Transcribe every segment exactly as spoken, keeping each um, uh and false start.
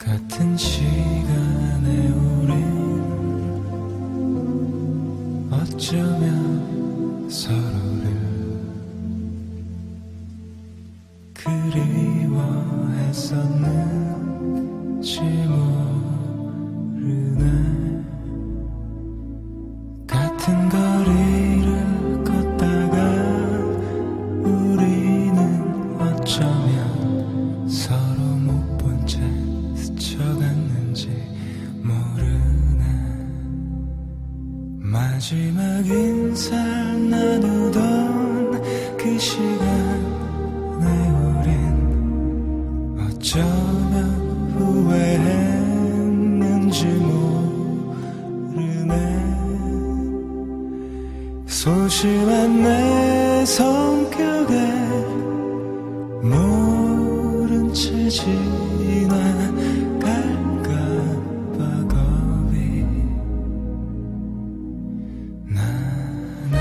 같은 시간에 우린 어쩌면 서로를 그리워했었는지 모르네. 같은 거리를 걷다가 우리는 어쩌면 서로 못 본 채 스쳐갔는지 모르네. 마지막 인사를 나누던 그 시간에 우린 어쩌면 후회했는지 모르네. 소심한 내 성격에 모른 채 지나갈까봐 겁이 나네.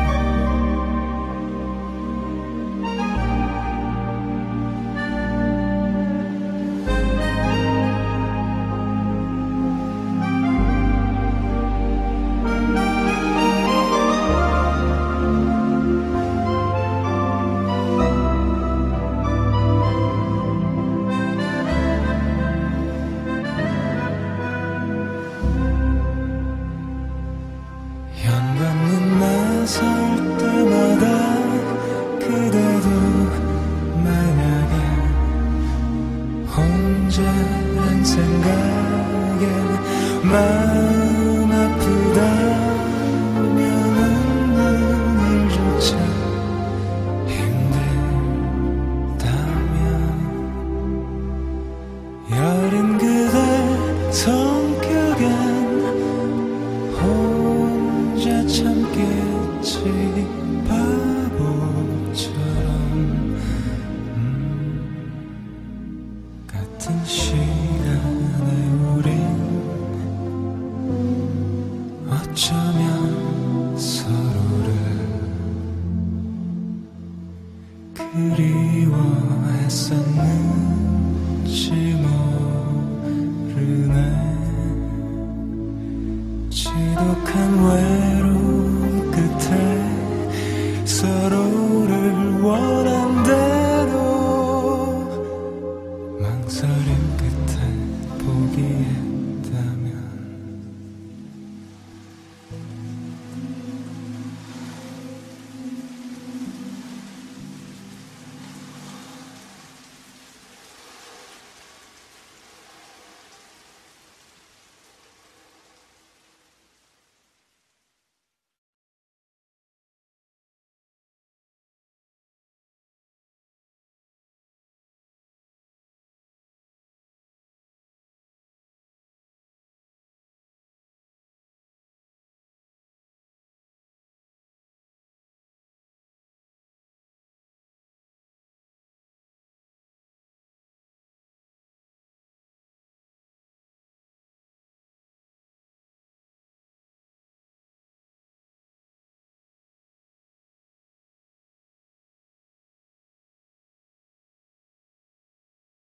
현관문 나설 때마다 그대도 만약에 혼자란 생각에 마음 아프다면 웃는 일조차 힘들다면 여린 그대 성격엔 혼자 참겠지 바보처럼. 음, 같은 시간에 우린 어쩌면 서로를 그리워했었는지